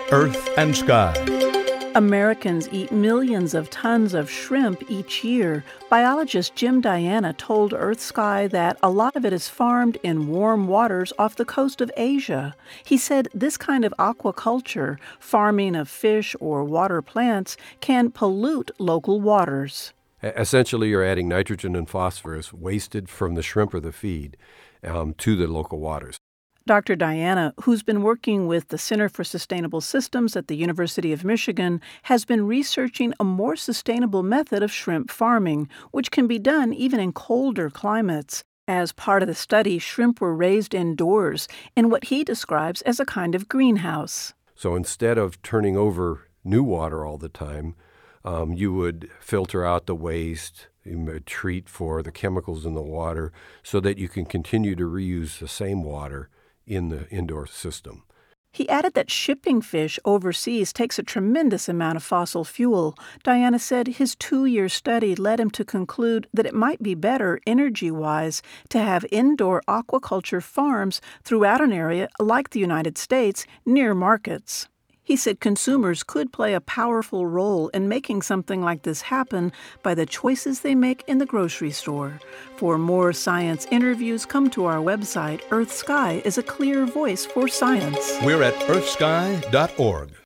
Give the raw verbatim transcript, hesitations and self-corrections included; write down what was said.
Earth and Sky. Americans eat millions of tons of shrimp each year. Biologist Jim Diana told Earth Sky that a lot of it is farmed in warm waters off the coast of Asia. He said this kind of aquaculture, farming of fish or water plants, can pollute local waters. Essentially, you're adding nitrogen and phosphorus wasted from the shrimp or the feed um, to the local waters. Doctor Diana, who's been working with the Center for Sustainable Systems at the University of Michigan, has been researching a more sustainable method of shrimp farming, which can be done even in colder climates. As part of the study, shrimp were raised indoors in what he describes as a kind of greenhouse. So instead of turning over new water all the time, um, you would filter out the waste, you would treat for the chemicals in the water so that you can continue to reuse the same water in the indoor system. He added that shipping fish overseas takes a tremendous amount of fossil fuel. Diana said his two-year study led him to conclude that it might be better, energy-wise, to have indoor aquaculture farms throughout an area like the United States near markets. He said consumers could play a powerful role in making something like this happen by the choices they make in the grocery store. For more science interviews, come to our website. Earth Sky is a clear voice for science. We're at earth sky dot org.